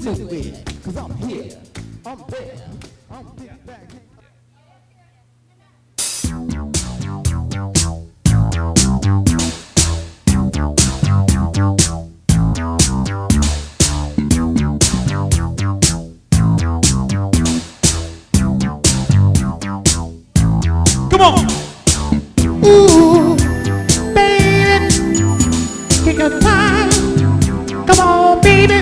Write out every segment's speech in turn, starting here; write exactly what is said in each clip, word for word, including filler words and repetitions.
to it, cause I'm here, I'm there, I'm big back. Come on! Ooh, baby, take your time. Come on, baby.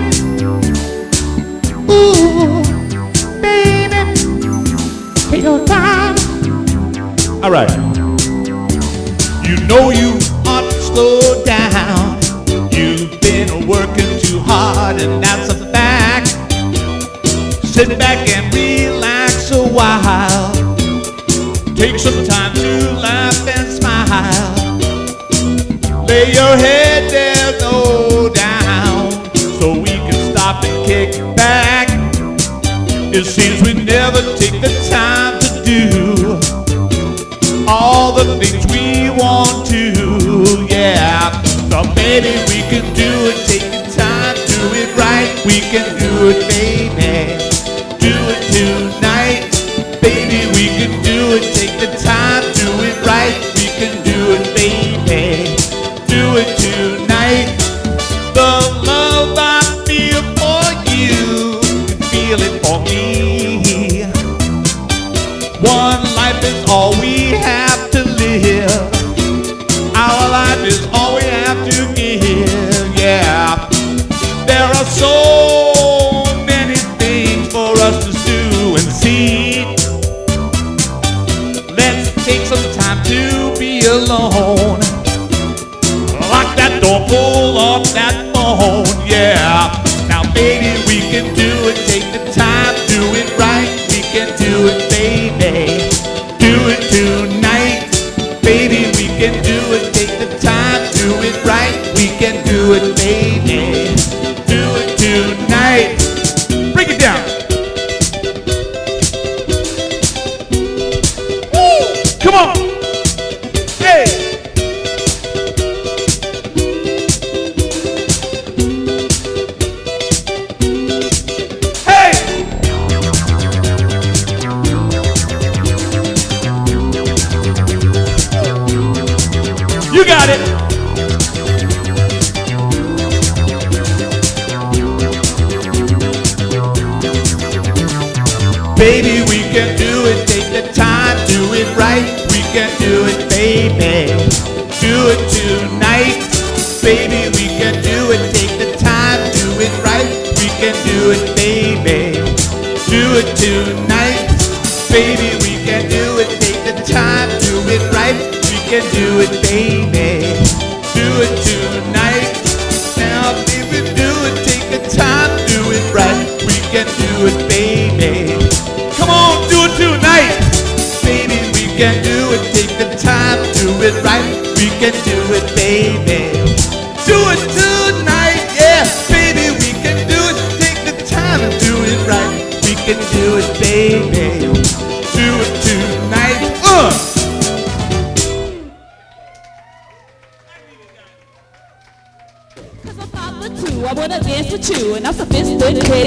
Ooh, baby, take your time. All right. You know you ought to slow down. You've been working too hard, and that's a fact. Sit back and relax a while. Take some time to laugh and smile. Lay your head there, no down, so we can stop and kick back. It seems we never take the time to do all the things we want to, yeah. So baby, we can do it, take the time, do it right. We can do it, baby, do it tonight. Baby, we can do it, take the time, do it right. We can do it, baby, do it tonight. The love I feel for you, feel it for me. One life is all we have to live. Our life is all we have to give, yeah. There are so many things for us to do and see. Take some time to be alone. Lock that door, pull off that phone, yeah. Now baby, we can do it, take the time, do it right. We can do it, baby, do it tonight. Baby, we can do it, take the time, do it right. We can do it, baby, do it tonight. Break it down. Come on! Hey! Hey! You got it! Baby, we can do it, take the time, do it right. We can do it, baby, do it tonight. Baby, we can do it, take the time, do it right. We can do it, baby, do it tonight. Baby, we can do it, take the time, do it right. We can do it, baby, do it tonight. Now, baby, do it, take the time, do it right. We can do it, baby. Come on, do it tonight. Baby, we can do it, take the time, do it right. We can do it, baby, do it tonight, yeah. Baby, we can do it, take the time, do it right. We can do it, baby, do it tonight, uh. Cause I'm five foot two, I wanna dance with you, and I'm sophisticated.